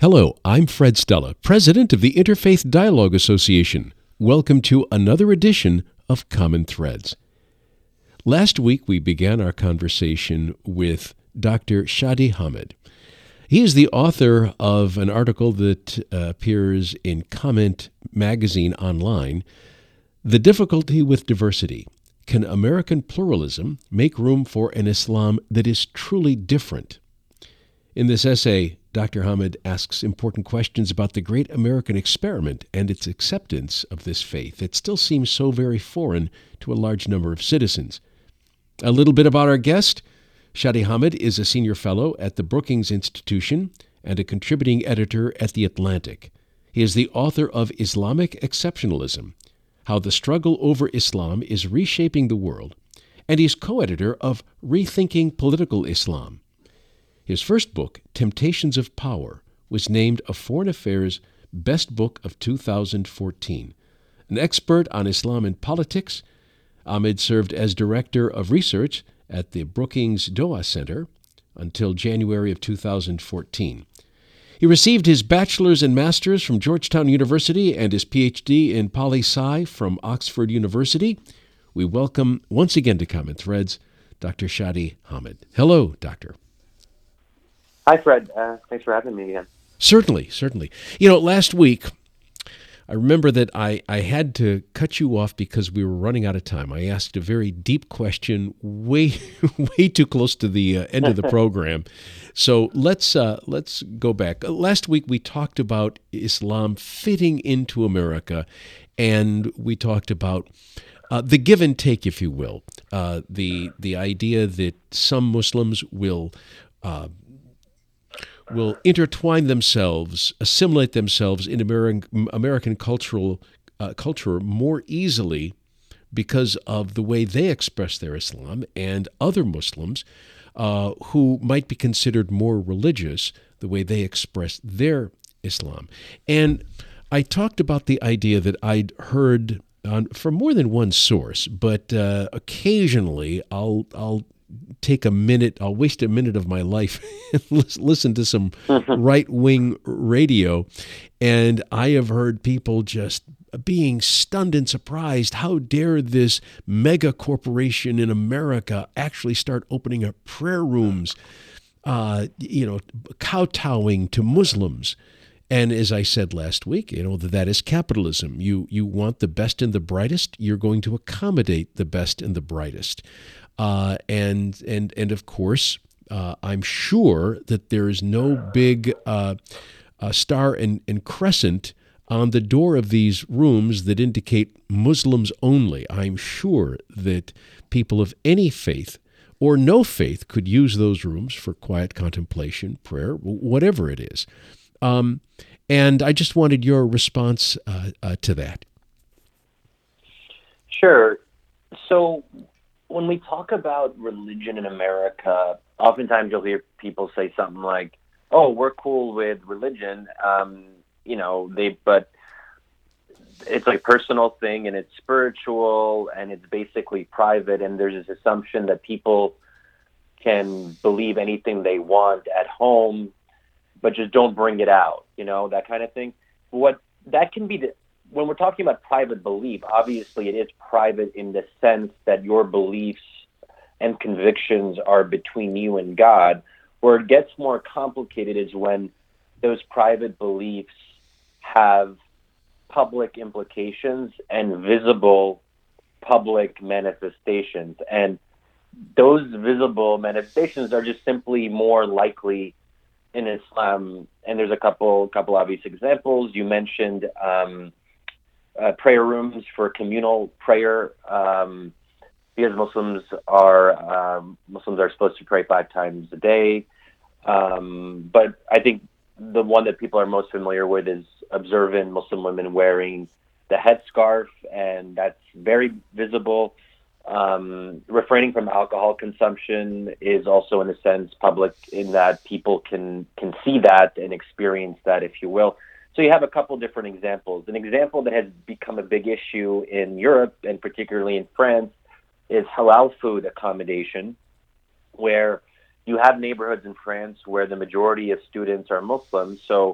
Hello, I'm Fred Stella, President of the Interfaith Dialogue Association. Welcome to another edition of Common Threads. Last week we began our conversation with Dr. Shadi Hamid. He is the author of an article that appears in Comment magazine online, The Difficulty with Diversity. Can American pluralism make room for an Islam that is truly different? In this essay, Dr. Hamid asks important questions about the great American experiment and its acceptance of this faith that still seems so very foreign to a large number of citizens. A little bit about our guest. Shadi Hamid is a senior fellow at the Brookings Institution and a contributing editor at The Atlantic. He is the author of Islamic Exceptionalism, How the Struggle Over Islam is Reshaping the World, and he's co-editor of Rethinking Political Islam. His first book, Temptations of Power, was named a Foreign Affairs Best Book of 2014. An expert on Islam and politics, Hamid served as Director of Research at the Brookings Doha Center until January of 2014. He received his bachelor's and master's from Georgetown University and his PhD in poli-sci from Oxford University. We welcome once again to Common Threads, Dr. Shadi Hamid. Hello, Doctor. Hi, Fred. Thanks for having me again. Certainly. Last week, I remember that I had to cut you off because we were running out of time. I asked a very deep question way too close to the end of the program. So let's go back. Last week, we talked about Islam fitting into America, and we talked about the give and take, if you will, the idea that some Muslims will intertwine themselves, assimilate themselves in American culture more easily because of the way they express their Islam, and other Muslims who might be considered more religious, the way they express their Islam. And I talked about the idea that I'd heard from more than one source, but occasionally I'll take a minute, I'll waste a minute of my life and listen to some right-wing radio, and I have heard people just being stunned and surprised. How dare this mega corporation in America actually start opening up prayer rooms, kowtowing to Muslims. And as I said last week, that is capitalism. You want the best and the brightest, you're going to accommodate the best and the brightest. And of course, I'm sure that there is no big star and crescent on the door of these rooms that indicate Muslims only. I'm sure that people of any faith or no faith could use those rooms for quiet contemplation, prayer, whatever it is. And I just wanted your response to that. Sure. So when we talk about religion in America, oftentimes you'll hear people say something like, "Oh, we're cool with religion," but it's like a personal thing and it's spiritual and it's basically private, and there's this assumption that people can believe anything they want at home, but just don't bring it out, that kind of thing. What that can be when we're talking about private belief, obviously it is private in the sense that your beliefs and convictions are between you and God. Where it gets more complicated is when those private beliefs have public implications and visible public manifestations. And those visible manifestations are just simply more likely in Islam. And there's a couple obvious examples. You mentioned prayer rooms for communal prayer, because Muslims are supposed to pray 5 times a day. But I think the one that people are most familiar with is observant Muslim women wearing the headscarf, and that's very visible. Refraining from alcohol consumption is also, in a sense, public in that people can see that and experience that, if you will. So you have a couple different examples. An example that has become a big issue in Europe, and particularly in France, is halal food accommodation, where you have neighborhoods in France where the majority of students are Muslim. So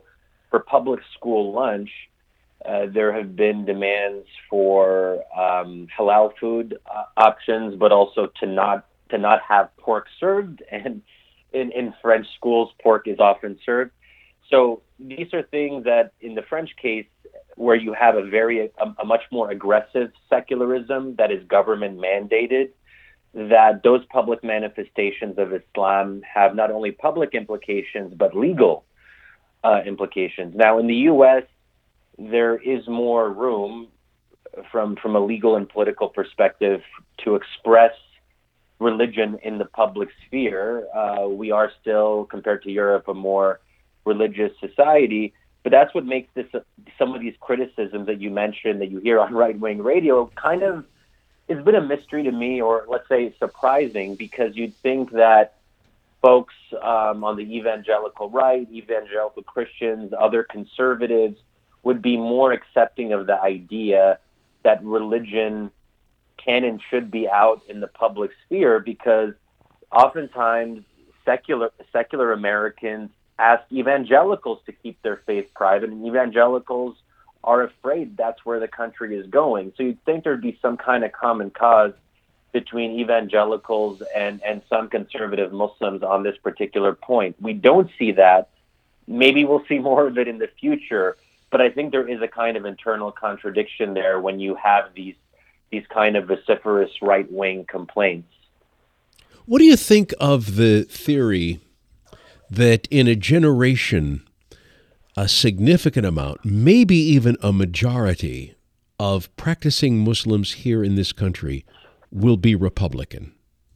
for public school lunch, there have been demands for halal food options, but also to not have pork served. And in French schools, pork is often served. So these are things that, in the French case, where you have a much more aggressive secularism that is government mandated, that those public manifestations of Islam have not only public implications but legal implications. Now, in the U.S., there is more room from a legal and political perspective to express religion in the public sphere. We are still, compared to Europe, a more religious society, but that's what makes some of these criticisms that you mentioned, that you hear on right-wing radio, kind of, it's been a mystery to me, or let's say surprising, because you'd think that folks on the evangelical right, evangelical Christians, other conservatives, would be more accepting of the idea that religion can and should be out in the public sphere, because oftentimes secular Americans ask evangelicals to keep their faith private, and evangelicals are afraid that's where the country is going. So you'd think there'd be some kind of common cause between evangelicals and some conservative Muslims on this particular point. We don't see that. Maybe we'll see more of it in the future, but I think there is a kind of internal contradiction there when you have these kind of vociferous right-wing complaints. What do you think of the theory that in a generation, a significant amount, maybe even a majority of practicing Muslims here in this country will be Republican?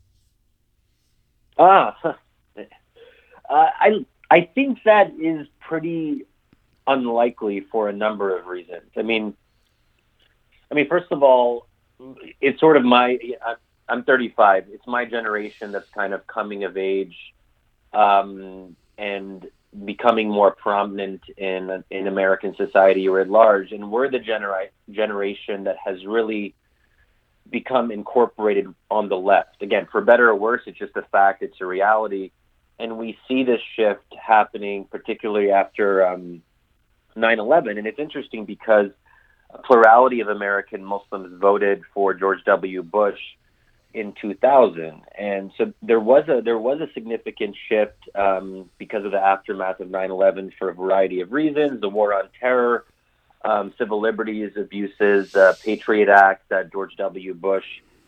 I think that is pretty unlikely for a number of reasons. I mean, first of all, it's sort of I'm 35. It's my generation that's kind of coming of age and becoming more prominent in American society or at large. And we're the generation that has really become incorporated on the left. Again, for better or worse, it's just a fact. It's a reality. And we see this shift happening, particularly after 9/11. And it's interesting because a plurality of American Muslims voted for George W. Bush in 2000, and so there was a significant shift because of the aftermath of 9/11 for a variety of reasons: the war on terror, civil liberties abuses, Patriot Act that George W. Bush,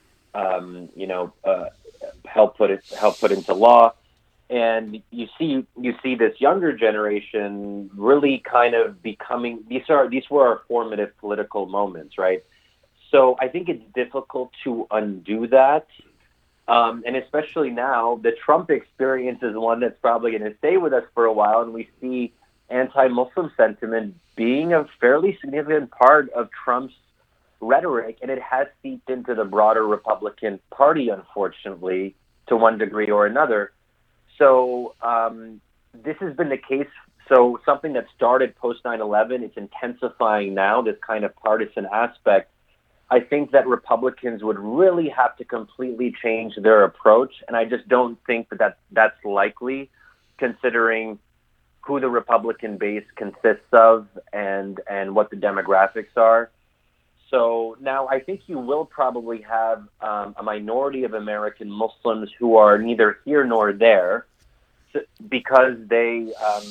helped put into law, and you see this younger generation really kind of becoming. These were our formative political moments, right? So I think it's difficult to undo that. And especially now, the Trump experience is one that's probably going to stay with us for a while. And we see anti-Muslim sentiment being a fairly significant part of Trump's rhetoric. And it has seeped into the broader Republican Party, unfortunately, to one degree or another. So this has been the case. So something that started post 9/11, it's intensifying now, this kind of partisan aspect. I think that Republicans would really have to completely change their approach, and I just don't think that's likely, considering who the Republican base consists of and what the demographics are. So now I think you will probably have a minority of American Muslims who are neither here nor there, because they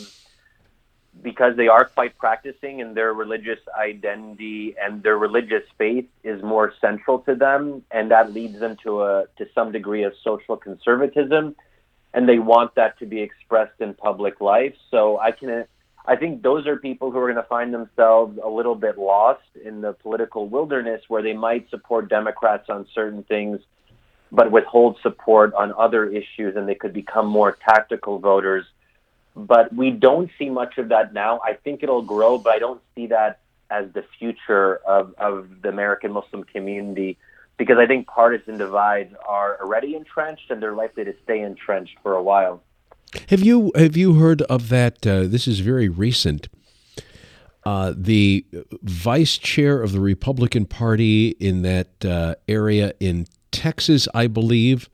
are quite practicing, and their religious identity and their religious faith is more central to them, and that leads them to some degree of social conservatism, and they want that to be expressed in public life. So I think those are people who are going to find themselves a little bit lost in the political wilderness, where they might support Democrats on certain things but withhold support on other issues, and they could become more tactical voters. But we don't see much of that now. I think it'll grow, but I don't see that as the future of the American Muslim community, because I think partisan divides are already entrenched, and they're likely to stay entrenched for a while. Have you heard of that? This is very recent. The vice chair of the Republican Party in that area in Texas, I believe,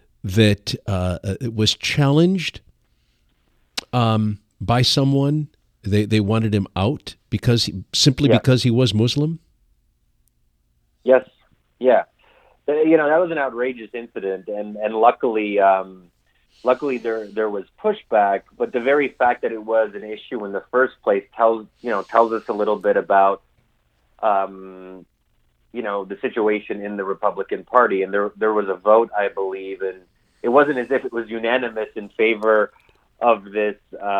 that was challenged by someone They wanted him out simply Yes. because he was Muslim? Yes. Yeah. That was an outrageous incident, and luckily there was pushback, but the very fact that it was an issue in the first place tells us a little bit about um, the situation in the Republican Party. And there was a vote, I believe, and it wasn't as if it was unanimous in favor of this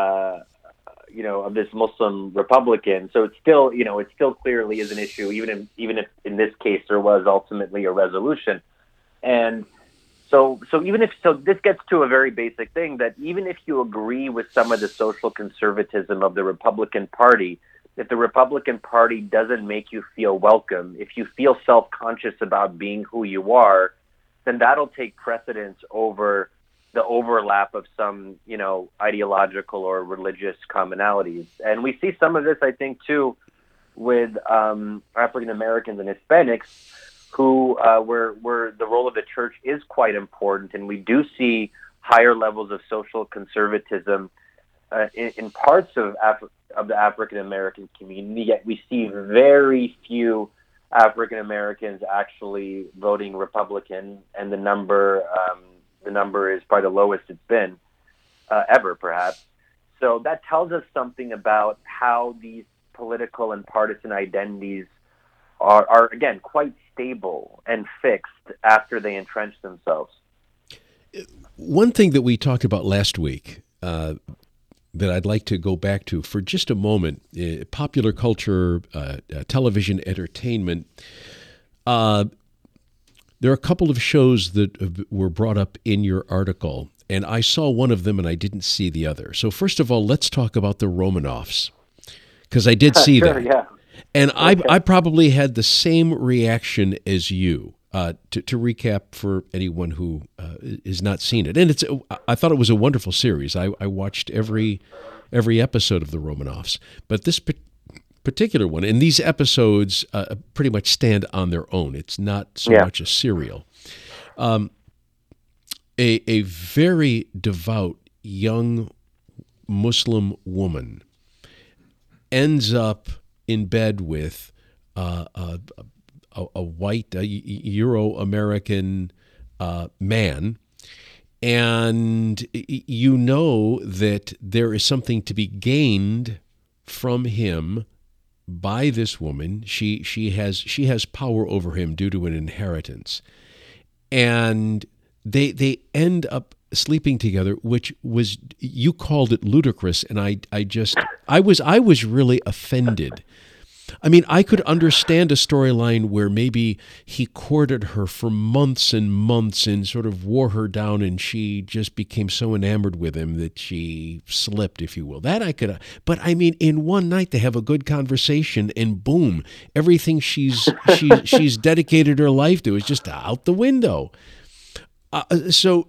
of this Muslim Republican. So it still clearly is an issue, even if in this case there was ultimately a resolution. And so this gets to a very basic thing, that even if you agree with some of the social conservatism of the Republican Party, if the Republican Party doesn't make you feel welcome, if you feel self-conscious about being who you are, then that'll take precedence over the overlap of some, ideological or religious commonalities. And we see some of this, I think, too, with African Americans and Hispanics, who where the role of the church is quite important, and we do see higher levels of social conservatism in parts of the African American community. Yet we see very few African Americans actually voting Republican, and the number is probably the lowest it's been ever, perhaps. So that tells us something about how these political and partisan identities are again quite stable and fixed after they entrench themselves. One thing that we talked about last week that I'd like to go back to for just a moment, popular culture, television entertainment. There are a couple of shows that were brought up in your article, and I saw one of them and I didn't see the other. So first of all, let's talk about the Romanoffs, because I did see Sure, that. yeah. And Okay. I probably had the same reaction as you. To recap for anyone who has not seen it, and I thought it was a wonderful series. I watched every episode of the Romanoffs, but this particular one, and these episodes pretty much stand on their own. It's not so Yeah. much a serial. A very devout young Muslim woman ends up in bed with a white Euro-American man, and you know that there is something to be gained from him by this woman. She has power over him due to an inheritance, and they end up sleeping together, which was, you called it ludicrous, and I was really offended. I mean, I could understand a storyline where maybe he courted her for months and months and sort of wore her down, and she just became so enamored with him that she slipped, if you will. That I could, but I mean, in one night they have a good conversation, and boom, everything she's dedicated her life to is just out the window. So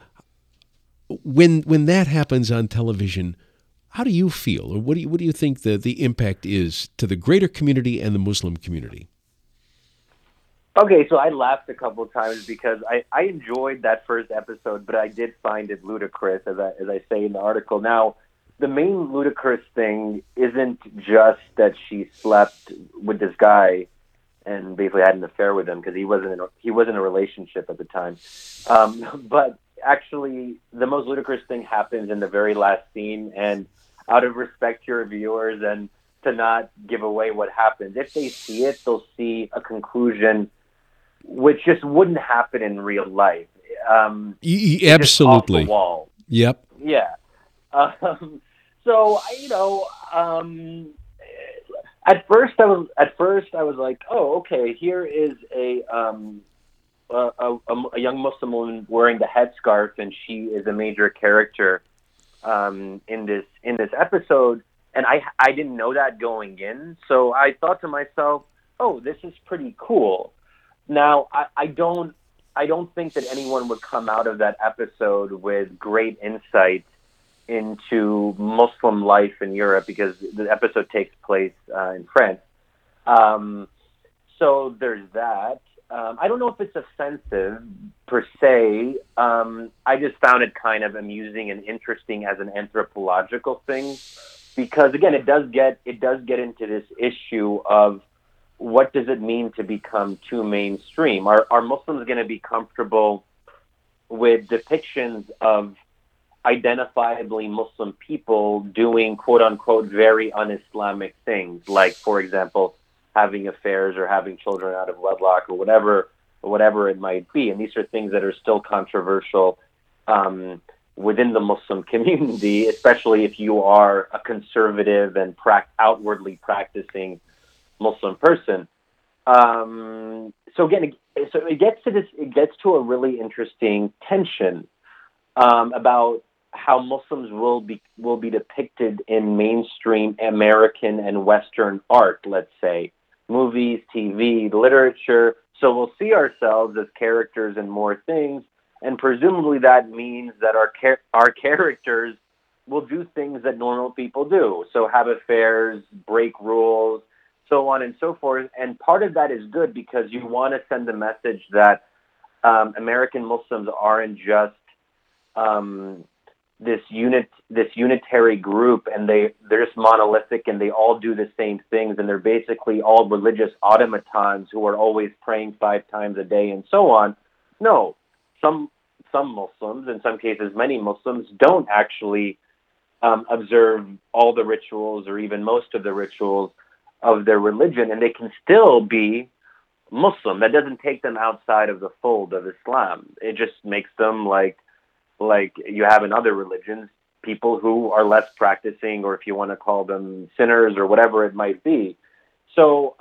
when that happens on television, how do you feel, or what do you think the impact is to the greater community and the Muslim community? Okay, so I laughed a couple of times because I enjoyed that first episode, but I did find it ludicrous, as I say in the article. Now, the main ludicrous thing isn't just that she slept with this guy and basically had an affair with him, because he wasn't in a relationship at the time. But actually, the most ludicrous thing happens in the very last scene, and out of respect to your viewers and to not give away what happens, if they see it, they'll see a conclusion which just wouldn't happen in real life. It's just Absolutely. off the wall. Yep. Yeah. So at first I was like, oh, okay, here is a young Muslim woman wearing the headscarf, and she is a major character in this episode, and I didn't know that going in, so I thought to myself, oh, this is pretty cool. Now I don't think that anyone would come out of that episode with great insight into Muslim life in Europe, because the episode takes place in France. So there's that. I don't know if it's offensive per se. I just found it kind of amusing and interesting as an anthropological thing, because again, it does get into this issue of what does it mean to become too mainstream? Are Muslims going to be comfortable with depictions of identifiably Muslim people doing quote unquote very un-Islamic things, like, for example, having affairs or having children out of wedlock or whatever it might be? And these are things that are still controversial within the Muslim community, especially if you are a conservative and outwardly practicing Muslim person. So again, it gets to a really interesting tension about how Muslims will be depicted in mainstream American and Western art, let's say, movies, TV, literature. So we'll see ourselves as characters in more things, and presumably that means that our characters will do things that normal people do. So have affairs, break rules, so on and so forth. And part of that is good because you want to send a message that American Muslims aren't just this unitary group, and they're just monolithic, and they all do the same things, and they're basically all religious automatons who are always praying 5 times a day and so on. No, some Muslims, in some cases many Muslims, don't actually observe all the rituals or even most of the rituals of their religion, and they can still be Muslim. That doesn't take them outside of the fold of Islam. It just makes them like you have in other religions, people who are less practicing, or if you want to call them sinners or whatever it might be. So,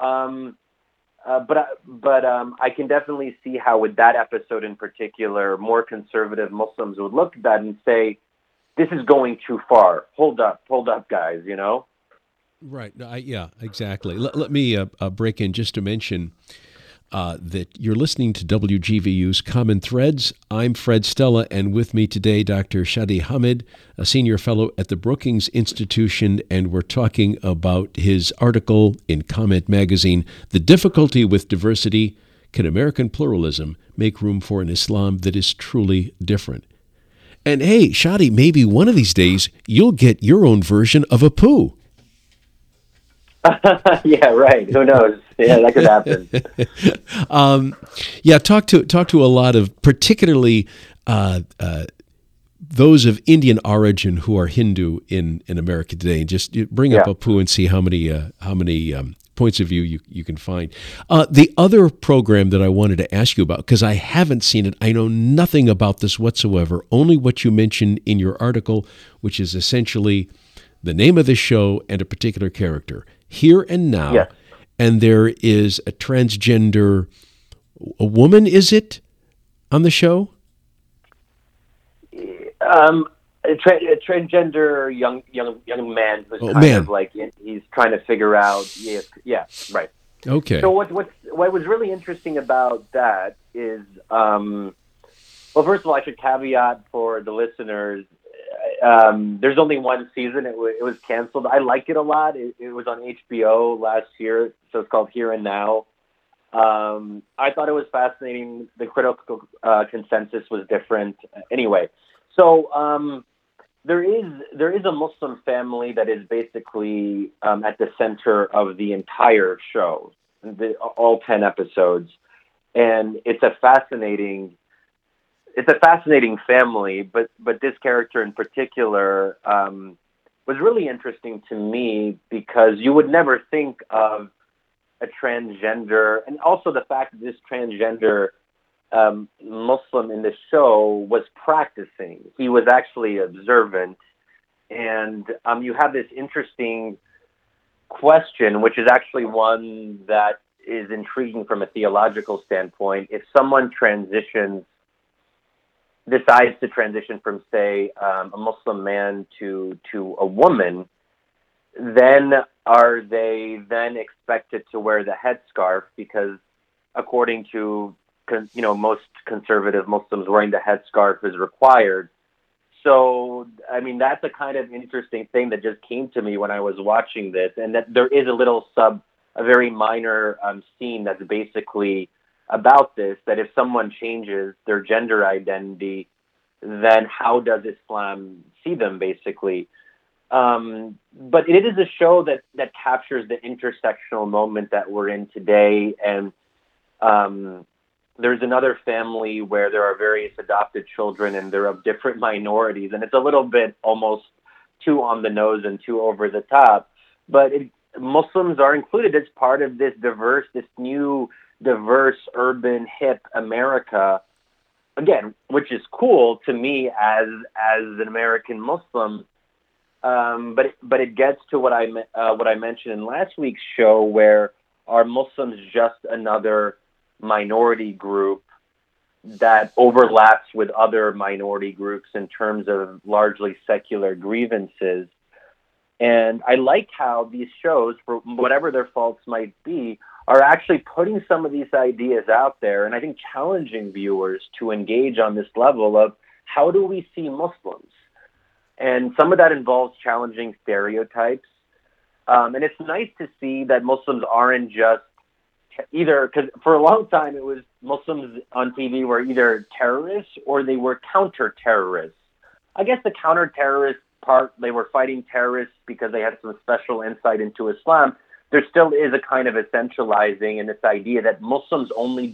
but I can definitely see how with that episode in particular, more conservative Muslims would look at that and say, this is going too far. Hold up, guys, you know? Right. Yeah, exactly. Let me break in just to mention that you're listening to WGVU's Common Threads. I'm Fred Stella, and with me today, Dr. Shadi Hamid, a senior fellow at the Brookings Institution, and we're talking about his article in Comment Magazine, The Difficulty with Diversity, Can American Pluralism Make Room for an Islam That is Truly Different? And hey, Shadi, maybe one of these days you'll get your own version of Apu. Yeah, right. Who knows? Yeah, that could happen. Talk to a lot of, particularly those of Indian origin who are Hindu in America today, and just bring up Apu and see how many points of view you can find. The other program that I wanted to ask you about, because I haven't seen it, I know nothing about this whatsoever, only what you mentioned in your article, which is essentially the name of the show and a particular character. Here and Now, yes. And there is a transgender, a woman, is it, on the show? A transgender young man who's of like, he's trying to figure out. Yeah, right. Okay. So what was really interesting about that is, well, first of all, I should caveat for the listeners. There's only one season. It was canceled. I like it a lot. It was on HBO last year, so it's called Here and Now. I thought it was fascinating. The critical consensus was different. Anyway, so there is a Muslim family that is basically at the center of the entire show, all 10 episodes, and it's a fascinating family, but this character in particular was really interesting to me because you would never think of a transgender, and also the fact that this transgender Muslim in the show was practicing. He was actually observant, and you have this interesting question, which is actually one that is intriguing from a theological standpoint. If someone decides to transition from, say, a Muslim man to a woman, then are they then expected to wear the headscarf? Because according to most conservative Muslims, wearing the headscarf is required. So, I mean, that's a kind of interesting thing that just came to me when I was watching this, and that there is a very minor scene that's basically about this, that if someone changes their gender identity, then how does Islam see them, basically? But it is a show that captures the intersectional moment that we're in today. And um, there's another family where there are various adopted children and they're of different minorities. And it's a little bit almost too on the nose and too over the top. But Muslims are included as part of this new, diverse, urban, hip America. Again, which is cool to me as an American Muslim. But it gets to what I mentioned in last week's show, where are Muslims just another minority group that overlaps with other minority groups in terms of largely secular grievances? And I like how these shows, for whatever their faults might be, are actually putting some of these ideas out there, and I think challenging viewers to engage on this level of how do we see Muslims? And some of that involves challenging stereotypes. And it's nice to see that Muslims aren't just either, because for a long time it was Muslims on TV were either terrorists or they were counter-terrorists. I guess the counter-terrorist part, they were fighting terrorists because they had some special insight into Islam. There still is a kind of essentializing in this idea that Muslims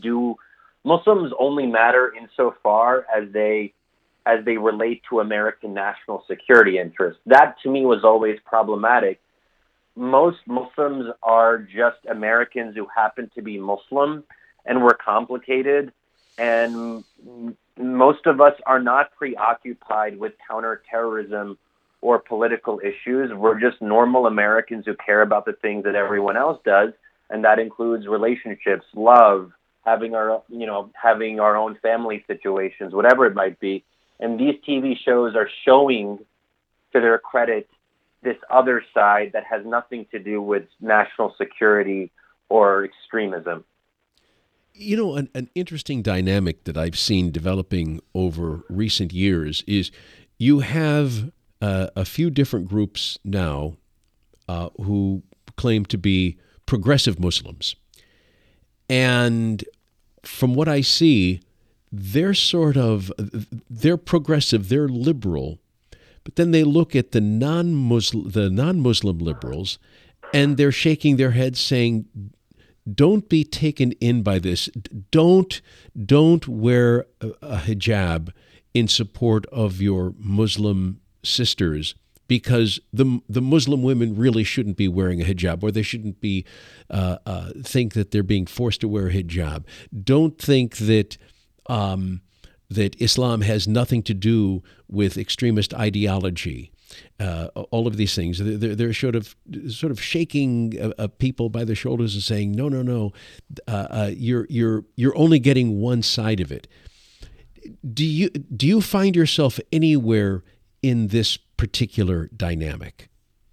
only matter insofar as they relate to American national security interests. That, to me, was always problematic. Most Muslims are just Americans who happen to be Muslim, and we're complicated. And most of us are not preoccupied with counterterrorism or political issues. We're just normal Americans who care about the things that everyone else does, and that includes relationships, love, having our own family situations, whatever it might be. And these TV shows are showing, to their credit, this other side that has nothing to do with national security or extremism. You know, an interesting dynamic that I've seen developing over recent years is you have a few different groups now who claim to be progressive Muslims. And from what I see, they're progressive, they're liberal, but then they look at the non-Muslim liberals, and they're shaking their heads saying, don't be taken in by this. Don't wear a hijab in support of your Muslim sisters, because the Muslim women really shouldn't be wearing a hijab, or they shouldn't be think that they're being forced to wear a hijab. Don't think that that Islam has nothing to do with extremist ideology. All of these things, they're sort of shaking people by the shoulders and saying, no, you're only getting one side of it. Do you find yourself anywhere in this particular dynamic?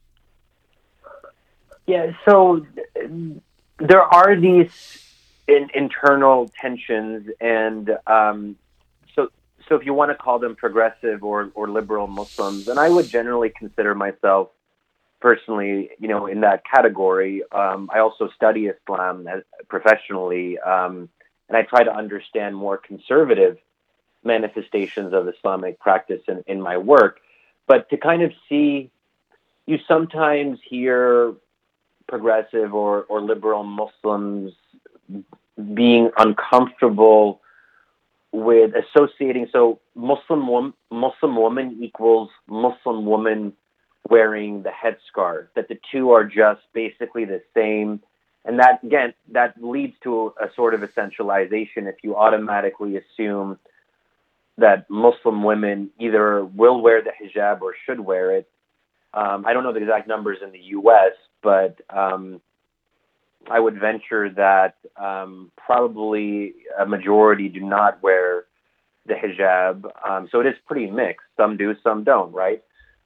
Yeah, so there are these internal tensions, and so if you want to call them progressive or liberal Muslims, and I would generally consider myself personally, in that category. I also study Islam professionally, and I try to understand more conservative manifestations of Islamic practice in my work. But to kind of see, you sometimes hear progressive or liberal Muslims being uncomfortable with associating, so Muslim woman equals Muslim woman wearing the headscarf, that the two are just basically the same. And that, again, that leads to a sort of essentialization if you automatically assume that Muslim women either will wear the hijab or should wear it. I don't know the exact numbers in the U.S., but I would venture that probably a majority do not wear the hijab. So it is pretty mixed. Some do, some don't, right?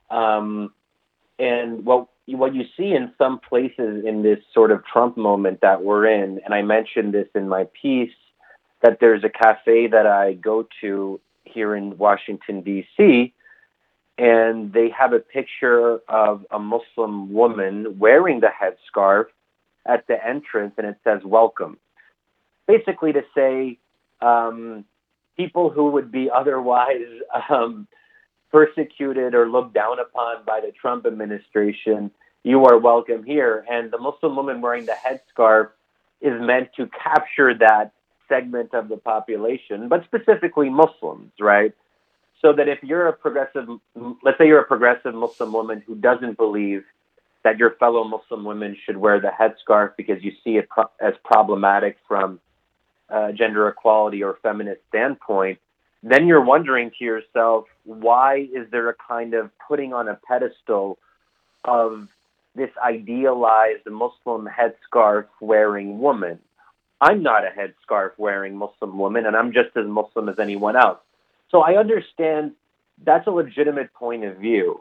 And what you see in some places in this sort of Trump moment that we're in, and I mentioned this in my piece, that there's a cafe that I go to here in Washington, D.C., and they have a picture of a Muslim woman wearing the headscarf at the entrance, and it says welcome. Basically to say people who would be otherwise persecuted or looked down upon by the Trump administration, you are welcome here. And the Muslim woman wearing the headscarf is meant to capture that segment of the population, but specifically Muslims, right? So that if you're a progressive, let's say you're a progressive Muslim woman who doesn't believe that your fellow Muslim women should wear the headscarf because you see it as problematic from gender equality or feminist standpoint, then you're wondering to yourself, why is there a kind of putting on a pedestal of this idealized Muslim headscarf wearing woman? I'm not a headscarf wearing Muslim woman, and I'm just as Muslim as anyone else. So I understand that's a legitimate point of view.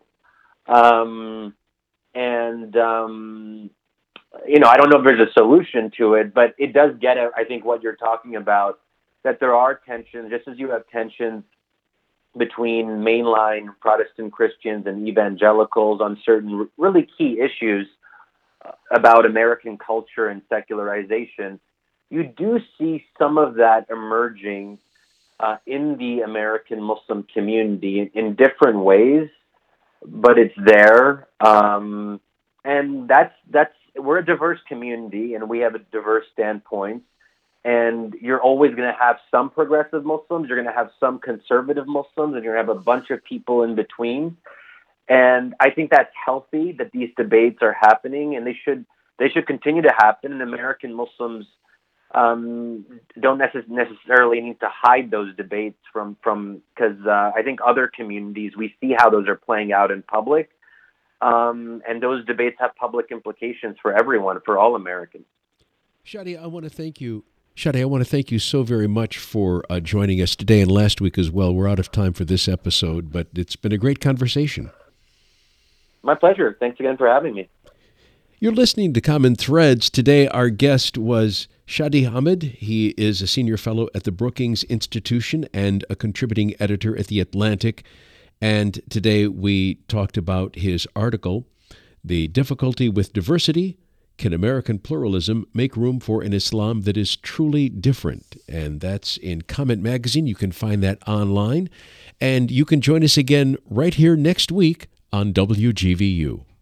I don't know if there's a solution to it, but it does get at, I think, what you're talking about, that there are tensions, just as you have tensions between mainline Protestant Christians and evangelicals on certain really key issues about American culture and secularization. You do see some of that emerging in the American Muslim community in different ways, but it's there. And we're a diverse community, and we have a diverse standpoint. And you're always going to have some progressive Muslims, you're going to have some conservative Muslims, and you're going to have a bunch of people in between. And I think that's healthy that these debates are happening, and they should continue to happen. And American Muslims don't necessarily need to hide those debates from because I think other communities, we see how those are playing out in public. And those debates have public implications for everyone, for all Americans. Shadi, I want to thank you. I want to thank you so very much for joining us today and last week as well. We're out of time for this episode, but it's been a great conversation. My pleasure. Thanks again for having me. You're listening to Common Threads. Today, our guest was Shadi Hamid. He is a senior fellow at the Brookings Institution and a contributing editor at The Atlantic. And today we talked about his article, The Difficulty with Diversity: Can American Pluralism Make Room for an Islam That Is Truly Different? And that's in Comment Magazine. You can find that online. And you can join us again right here next week on WGVU.